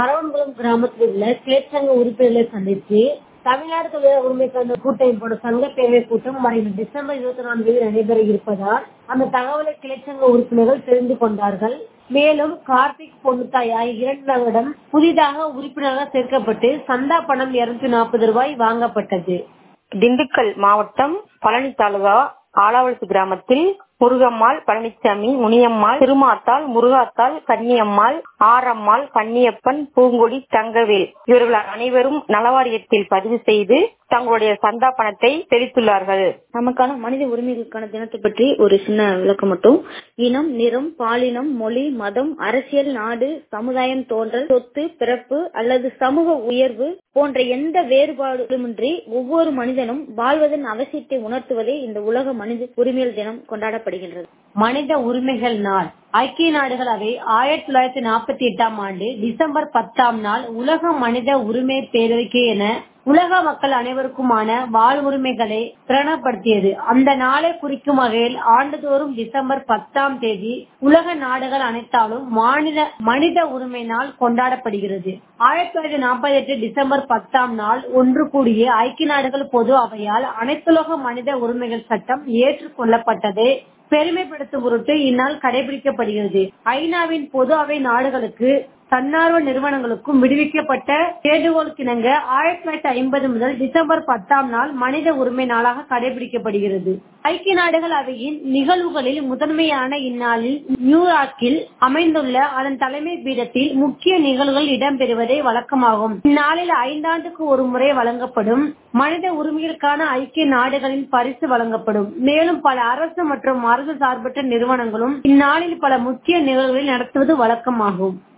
சரவணகுளம் கிராமத்தில் உள்ள கிளேச்சங்க உறுப்பினர்களை சந்தித்து தமிழ்நாடு தொழிலாளர் உரிமைக்கான கூட்டமைப்போட சங்க பேரவை கூட்டம் வருகிற டிசம்பர் 24 நடைபெற இருப்பதால் அந்த தகவலை கிளேச்சங்க உறுப்பினர்கள் தெரிந்து கொண்டார்கள். மேலும் கார்த்திக், பொன்னுத்தாய் ஆகிய 2 நபரிடம் புதிதாக உறுப்பினராக சேர்க்கப்பட்டு சந்தா பணம் 240 ரூபாய் வாங்கப்பட்டது. திண்டுக்கல் மாவட்டம் பழனி தாலுகா ஆலாவளத்து கிராமத்தில் முருகம்மாள், பழனிசாமி, முனியம்மாள், திருமாத்தாள், முருகாத்தாள், கன்னியம்மாள், ஆரம்மாள், கன்னியப்பன், பூங்கொடி, தங்கவேல் இவர்கள் அனைவரும் நலவாரியத்தில் பதிவு செய்து தங்களுடைய சந்தா பணத்தை செலுத்தியுள்ளார்கள். நமக்கான மனித உரிமைகளுக்கான தினத்தை பற்றி ஒரு சின்ன விளக்கம் மட்டும். இனம், நிறம், பாலினம், மொழி, மதம், அரசியல், நாடு, சமுதாயம் தோன்றல், சொத்து, பிறப்பு அல்லது சமூக உயர்வு போன்ற எந்த வேறுபாடுமின்றி ஒவ்வொரு மனிதனும் வாழ்வதன் அவசியத்தை உணர்த்துவதே இந்த உலக மனித உரிமைகள் தினம் கொண்டாடப்படுகின்றது. மனித உரிமைகள் நாள் ஐக்கிய நாடுகள் அவை 1948 ஆண்டு டிசம்பர் 10 நாள் உலக மனித உரிமை பேரறிக்கை என உலக மக்கள் அனைவருக்குமான வாழ்வுரிமைகளை பிரணப்படுத்தியது. அந்த நாளை குறிக்கும் வகையில் ஆண்டுதோறும் டிசம்பர் 10 உலக நாடுகள் அனைத்தாலும் மனித உரிமை நாள் கொண்டாடப்படுகிறது. 1948 டிசம்பர் 10 நாள் ஒன்று கூடிய ஐக்கிய நாடுகள் பொது அவையால் அனைத்துலக மனித உரிமைகள் சட்டம் ஏற்றுக்கொள்ளப்பட்டது பெருமைப்படுத்தும் பொருட்டு இந்நாள் கடைபிடிக்கப்படுகிறது. ஐநாவின் பொது அவை நாடுகளுக்கு தன்னார்வ நிறுவனங்களுக்கும் விடுவிக்கப்பட்ட வேண்டுகோளுக்கிணங்க 1950 முதல் டிசம்பர் 10 நாள் மனித உரிமை நாளாக கடைபிடிக்கப்படுகிறது. ஐக்கிய நாடுகள் அவையின் நிகழ்வுகளில் முதன்மையான இந்நாளில் நியூயார்க்கில் அமைந்துள்ள அதன் தலைமை பீடத்தில் முக்கிய நிகழ்வுகள் இடம்பெறுவதே வழக்கமாகும். இந்நாளில் 5 ஆண்டுக்கு ஒரு முறை வழங்கப்படும் மனித உரிமைகளுக்கான ஐக்கிய நாடுகளின் பரிசு வழங்கப்படும். மேலும் பல அரசு மற்றும் அரசு சார்பற்ற நிறுவனங்களும் இந்நாளில் பல முக்கிய நிகழ்வுகளை நடத்துவது வழக்கமாகும்.